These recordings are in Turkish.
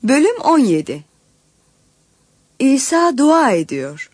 Bölüm 17. İsa dua ediyor.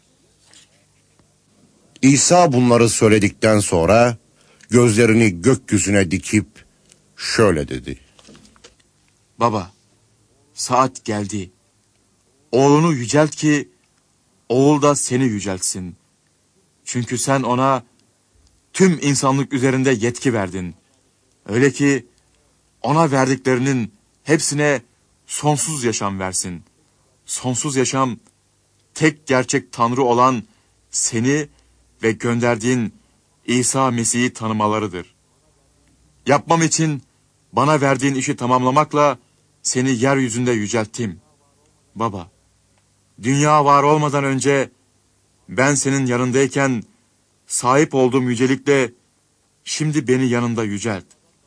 İsa bunları söyledikten sonra gözlerini gökyüzüne dikip şöyle dedi. Baba, saat geldi. Oğlunu yücelt ki oğul da seni yüceltsin. Çünkü sen ona tüm insanlık üzerinde yetki verdin. Öyle ki ona verdiklerinin hepsine sonsuz yaşam versin. Sonsuz yaşam tek gerçek Tanrı olan seni ve gönderdiğin İsa Mesih'i tanımalarıdır. Yapmam için bana verdiğin işi tamamlamakla seni yeryüzünde yücelttim. Baba, dünya var olmadan önce ben senin yanındayken sahip olduğum yücelikle şimdi beni yanında yücelt.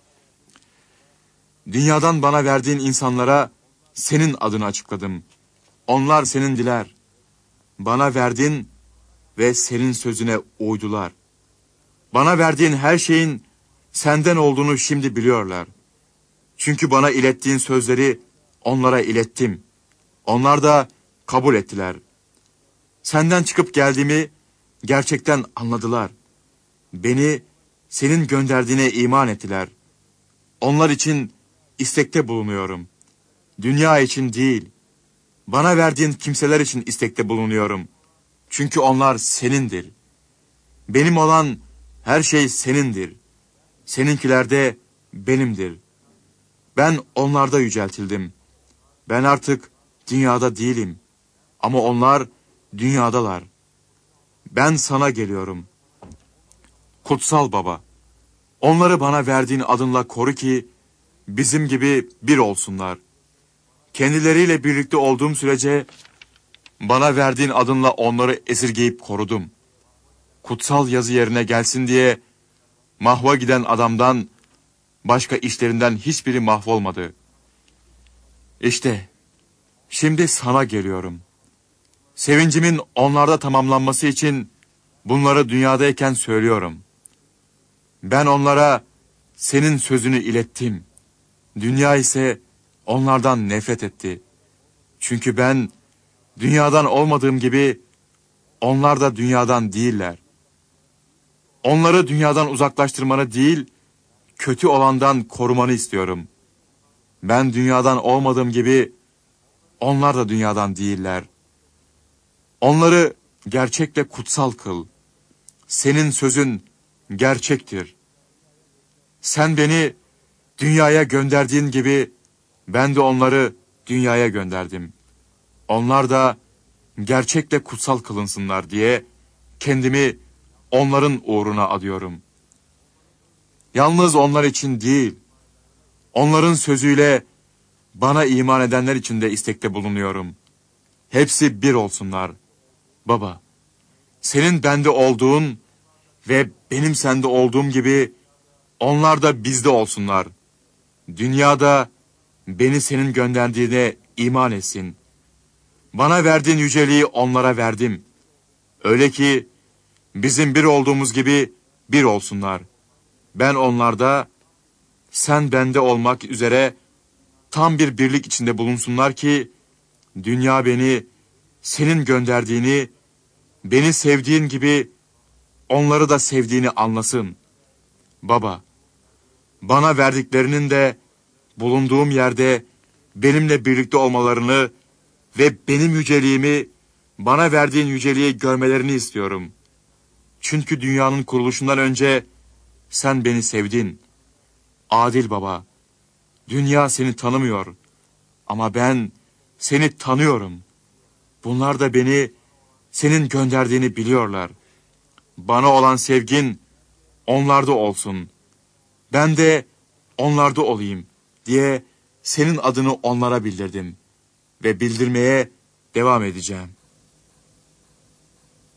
Dünyadan bana verdiğin insanlara senin adını açıkladım. Onlar senindiler. Bana verdin ve senin sözüne uydular. Bana verdiğin her şeyin senden olduğunu şimdi biliyorlar. Çünkü bana ilettiğin sözleri onlara ilettim. Onlar da kabul ettiler. Senden çıkıp geldiğimi gerçekten anladılar. Beni senin gönderdiğine iman ettiler. Onlar için istekte bulunuyorum. Dünya için değil, bana verdiğin kimseler için istekte bulunuyorum. Çünkü onlar senindir. Benim olan her şey senindir. Seninkiler de benimdir. Ben onlarda yüceltildim. Ben artık dünyada değilim. Ama onlar dünyadalar. Ben sana geliyorum. Kutsal Baba, onları bana verdiğin adınla koru ki bizim gibi bir olsunlar. Kendileriyle birlikte olduğum sürece bana verdiğin adınla onları esirgeyip korudum. Kutsal yazı yerine gelsin diye mahva giden adamdan başka işlerinden hiçbiri mahvolmadı. İşte şimdi sana geliyorum. Sevincimin onlarda tamamlanması için bunları dünyadayken söylüyorum. Ben onlara senin sözünü ilettim. Dünya ise onlardan nefret etti. Çünkü ben dünyadan olmadığım gibi onlar da dünyadan değiller. Onları dünyadan uzaklaştırmanı değil, kötü olandan korumanı istiyorum. Ben dünyadan olmadığım gibi onlar da dünyadan değiller. Onları gerçekle kutsal kıl. Senin sözün gerçektir. Sen beni dünyaya gönderdiğin gibi ben de onları dünyaya gönderdim. Onlar da gerçekle kutsal kılınsınlar diye kendimi onların uğruna adıyorum. Yalnız onlar için değil, onların sözüyle bana iman edenler için de istekte bulunuyorum. Hepsi bir olsunlar. Baba, senin bende olduğun ve benim sende olduğum gibi onlar da bizde olsunlar. Dünyada beni senin gönderdiğine iman etsin. Bana verdiğin yüceliği onlara verdim. Öyle ki bizim bir olduğumuz gibi bir olsunlar. Ben onlarda, sen bende olmak üzere tam bir birlik içinde bulunsunlar ki dünya beni senin gönderdiğini, beni sevdiğin gibi onları da sevdiğini anlasın. Baba, bana verdiklerinin de bulunduğum yerde benimle birlikte olmalarını ve benim yüceliğimi, bana verdiğin yüceliği görmelerini istiyorum. Çünkü dünyanın kuruluşundan önce sen beni sevdin. Adil Baba, dünya seni tanımıyor ama ben seni tanıyorum. Bunlar da beni senin gönderdiğini biliyorlar. Bana olan sevgin onlarda olsun. Ben de onlarda olayım diye senin adını onlara bildirdim ve bildirmeye devam edeceğim.